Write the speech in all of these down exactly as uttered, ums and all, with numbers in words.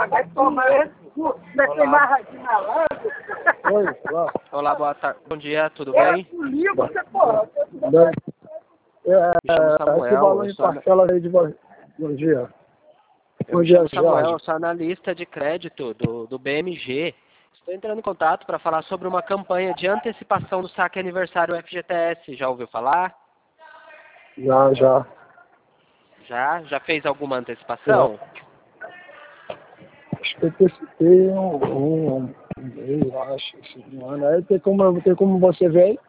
vai tomar esse cu, vai ter mais aqui na lata. Oi, olá. Olá, boa tarde. Bom dia, tudo É, bem? polia, você, porra. Bem, é, Me chamo esse Samuel, valor eu em sou, parcelas aí de vo- bom dia. eu Bom me dia, chamo Samuel, eu Jorge. sou analista de crédito do, do B M G. Estou entrando em contato para falar sobre uma campanha de antecipação do saque aniversário F G T S. Já ouviu falar? Já, já. Já? Já fez alguma antecipação? Acho que eu testei um, um, um mês, eu acho, esse ano. Aí tem como, tem como você ver aí?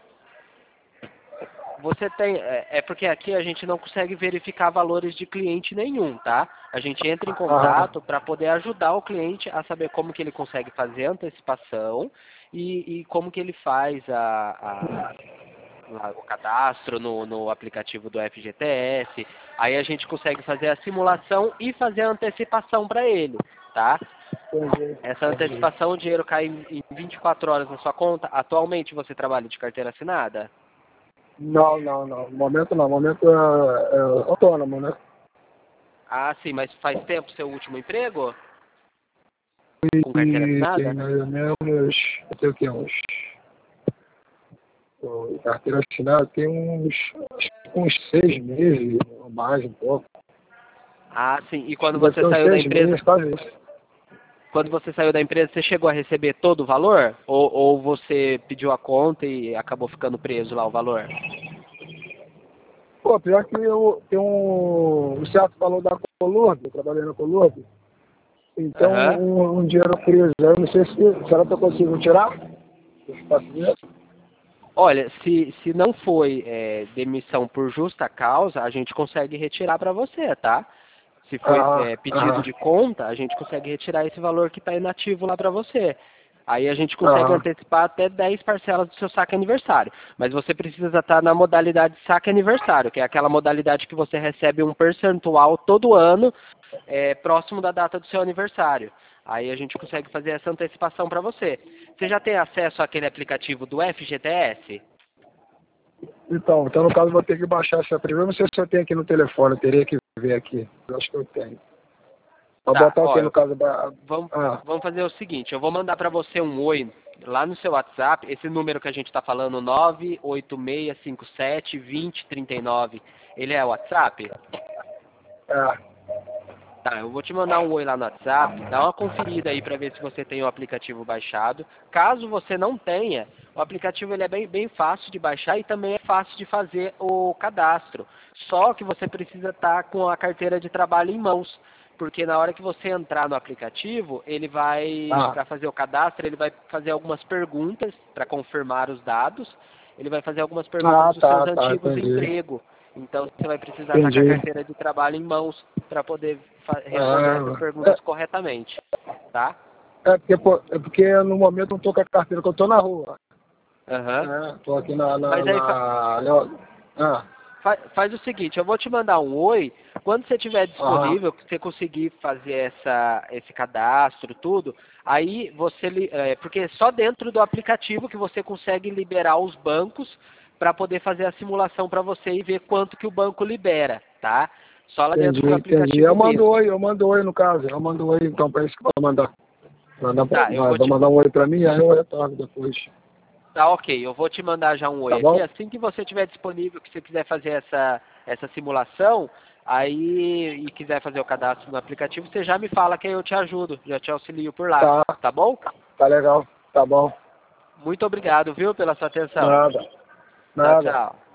Você tem, é, é porque aqui a gente não consegue verificar valores de cliente nenhum, tá? A gente entra em contato para poder ajudar o cliente a saber como que ele consegue fazer a antecipação e, e como que ele faz a, a- lá, o cadastro no, no aplicativo do F G T S. Aí a gente consegue fazer a simulação e fazer a antecipação para ele, tá? Entendi, Essa entendi. antecipação, o dinheiro cai em, em vinte e quatro horas na sua conta. Atualmente você trabalha de carteira assinada? Não, não, não. No momento não. No momento é, é autônomo, né? Ah, sim, mas faz tempo seu último emprego? E Com carteira tem assinada? mais ou menos, eu tenho o quê? Uns, o carteira assinada tem uns, acho que uns seis meses, ou mais um pouco. Ah, sim. E quando Deve você ter uns saiu da seis empresa, meses, quase isso. quando você saiu da empresa, você chegou a receber todo o valor? Ou, ou você pediu a conta e acabou ficando preso lá o valor? Pô, pior que eu tenho um, um certo valor da Colurb, eu trabalhei na Colurb. Então, Aham. um, um dinheiro preso, eu não sei se, será que eu consigo tirar esse paciente? Olha, se, se não foi é, demissão por justa causa, a gente consegue retirar para você, tá? Se foi Ah, é, pedido ah, de conta, a gente consegue retirar esse valor que está inativo lá para você. Aí a gente consegue ah, antecipar até dez parcelas do seu saque aniversário. Mas você precisa estar na modalidade saque aniversário, que é aquela modalidade que você recebe um percentual todo ano é, próximo da data do seu aniversário. Aí a gente consegue fazer essa antecipação para você. Você já tem acesso àquele aplicativo do F G T S? então, então, no caso, eu vou ter que baixar essa primeira. Não sei se eu tenho aqui no telefone, eu teria que ver aqui. Eu acho que eu tenho. Vou Tá, botar o ó, que eu no caso da. Vamos, Ah, vamos fazer o seguinte, eu vou mandar para você um oi lá no seu WhatsApp, esse número que a gente está falando, nove oito seis cinco sete dois zero três nove, ele é o WhatsApp? é. Tá, eu vou te mandar um oi lá no WhatsApp, dá uma conferida aí para ver se você tem o aplicativo baixado. Caso você não tenha, o aplicativo ele é bem, bem fácil de baixar e também é fácil de fazer o cadastro. Só que você precisa estar com a carteira de trabalho em mãos. Porque na hora que você entrar no aplicativo, ele vai, Ah, para fazer o cadastro, ele vai fazer algumas perguntas para confirmar os dados. Ele vai fazer algumas perguntas ah, dos seus tá, tá, antigos entendi. empregos. Então você vai precisar estar com a Entendi. carteira de trabalho em mãos para poder fa- responder essas Ah, perguntas corretamente, tá? é, é, porque, pô, é porque no momento eu não tô com a carteira, que eu tô na rua. Aham. É, tô aqui na. na, Mas aí fa- na, na ah, fa- faz o seguinte, eu vou te mandar um oi, quando você estiver aham. disponível, que você conseguir fazer essa, esse cadastro, tudo, aí você, li- é, porque é só dentro do aplicativo que você consegue liberar os bancos para poder fazer a simulação para você e ver quanto que o banco libera, tá? Só lá dentro Entendi, do entendi. aplicativo Eu mando mesmo. oi, eu mando oi no caso. Eu mando oi, então, para isso que vai mandar. Mandar pra, Tá, eu vai vou vai te mandar um oi pra mim, aí eu retorno depois. Tá, ok. Eu vou te mandar já um oi Tá aqui. bom? Assim que você tiver disponível, que você quiser fazer essa, essa simulação, aí e quiser fazer o cadastro no aplicativo, você já me fala que aí eu te ajudo, já te auxilio por lá. Tá, Tá bom? tá legal. Tá bom. Muito obrigado, viu, pela sua atenção. Nada, Tchau, nada. tchau.